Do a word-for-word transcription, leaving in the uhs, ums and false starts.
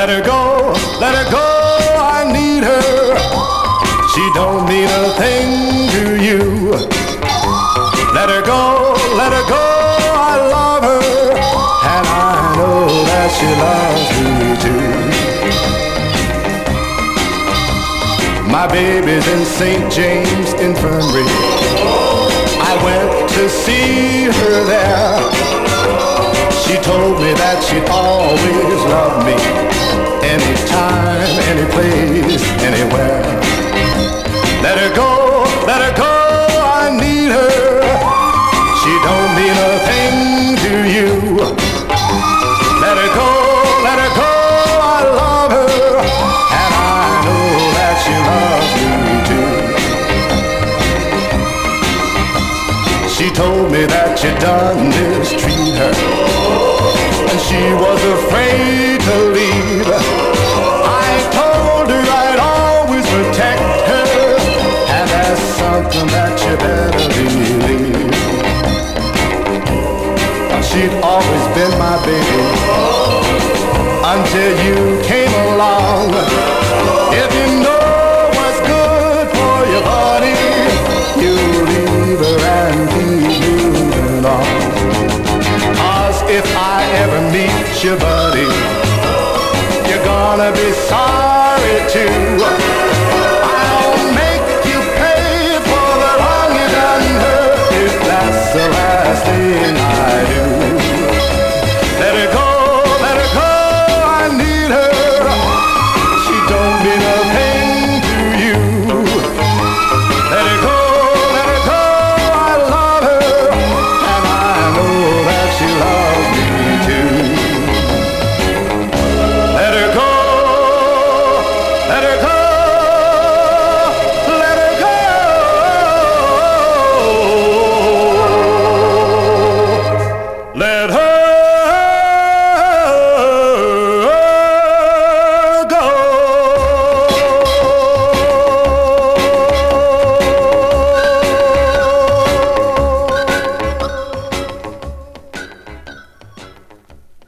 Let her go, let her go, I need her. She don't mean a thing to you. Let her go, let her go, I love her. And I know that she loves me too. My baby's in Saint James Infirmary. I went to see her there. She told me that she'd always love me, anytime, any place, anywhere. Let her go, let her go, I need her. She don't mean a thing to you. Let her go, let her go, I love her. And I know that she loves me too. She told me that you done mistreat her, and she was afraid to leave. I told her I'd always protect her, and that's something that you better believe. She'd always been my baby until you came along. If you know what's good for your body, you leave her and keep moving on. 'Cause if I ever meet your buddy, you're gonna be sorry too. I'll make you pay for the wrong you done her, if that's the last thing I do. Let her go, let her go, I need her. She don't mean a thing to you. Let her go, let her go, I love her, and I know that she loves me too. Let her go, let her go, let her go. Let her